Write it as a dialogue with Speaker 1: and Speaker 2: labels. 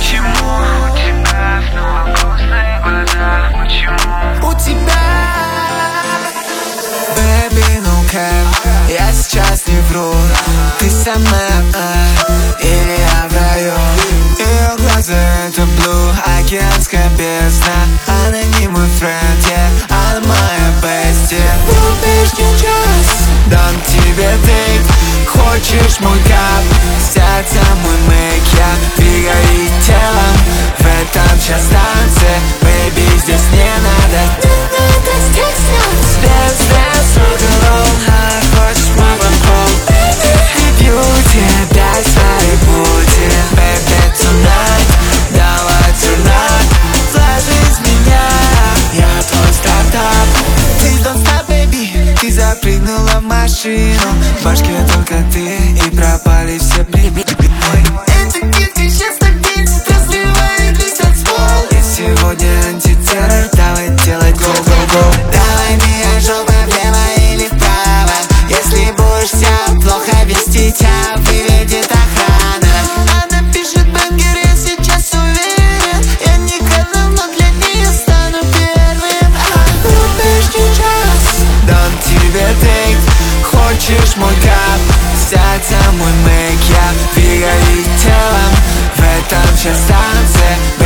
Speaker 1: почему у тебя снова грустные глаза? Почему?
Speaker 2: У тебя, baby, no cap, я сейчас не вру. Ты самая, или я в раю? Ее глаза это blue, океанская бездна. Она не мой френд, она моя bestie. Любишь сейчас, дам тебе тейк. Хочешь мой кап, сердце мой мейк. Я двигаю телом, в этом час танце. Baby, здесь не надо Dance, dance, rock'n'roll. Хочешь мой бомбол? Люблю тебя, свои пути. Baby, tonight, давай tonight. Вложись в меня, я твой стартап. Please don't stop, baby. Ты запрыгнула в машину, в башке только ты, и пропали все блины. Это гифты, сейчас так бесит, разливает весь танцпол. И сегодня антитеррор, давай делать go-go-go. Давай меняй жопы влево или вправо. Если будешь себя плохо вести, тебя выведет охрана. Она пишет бэнгер, я сейчас уверен. Я не канал, но для нее стану первым. Любишь сейчас, дам тебе тейк. Хочешь мой кап, сердце мой мейк. Я двигаю телом, в этом час танце.